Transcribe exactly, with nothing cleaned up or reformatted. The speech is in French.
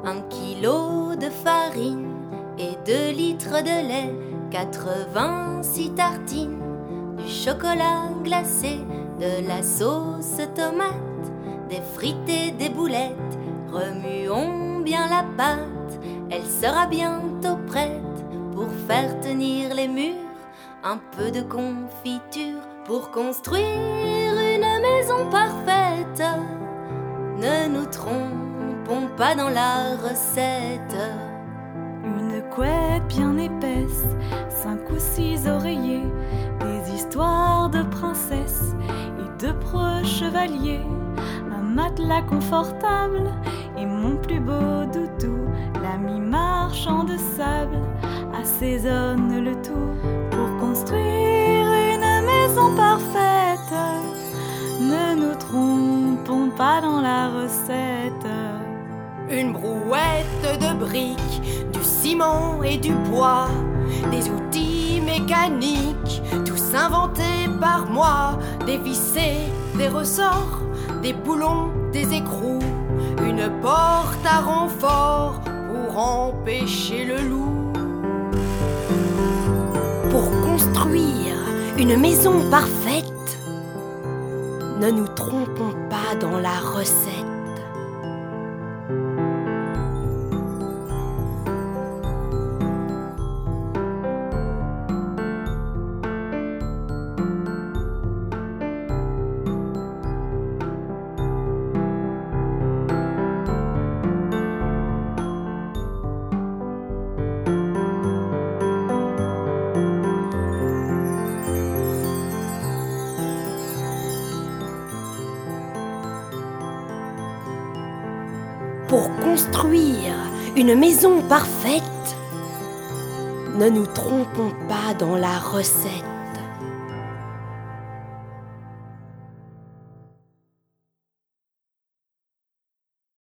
Un kilo de farine et deux litres de lait, quatre-vingt-six tartines, du chocolat glacé, de la sauce tomate, des frites et des boulettes. Remuons bien la pâte, elle sera bientôt prête pour faire tenir les murs. Un peu de confiture pour construire une maison parfaite. Ne nous trompons pas dans la recette. Une couette bien épaisse, cinq ou six oreillers, des histoires de princesses et de pros chevaliers, un matelas confortable et mon plus beau doudou, l'ami marchand de sable assaisonne le tout pour construire une maison parfaite. Ne nous trompons pas dans la recette. Une brouette de briques, du ciment et du bois, des outils mécaniques, tous inventés par moi, des vissés, des ressorts, des boulons, des écrous, une porte à renfort pour empêcher le loup. Pour construire une maison parfaite, ne nous trompons pas dans la recette. Pour construire une maison parfaite, ne nous trompons pas dans la recette.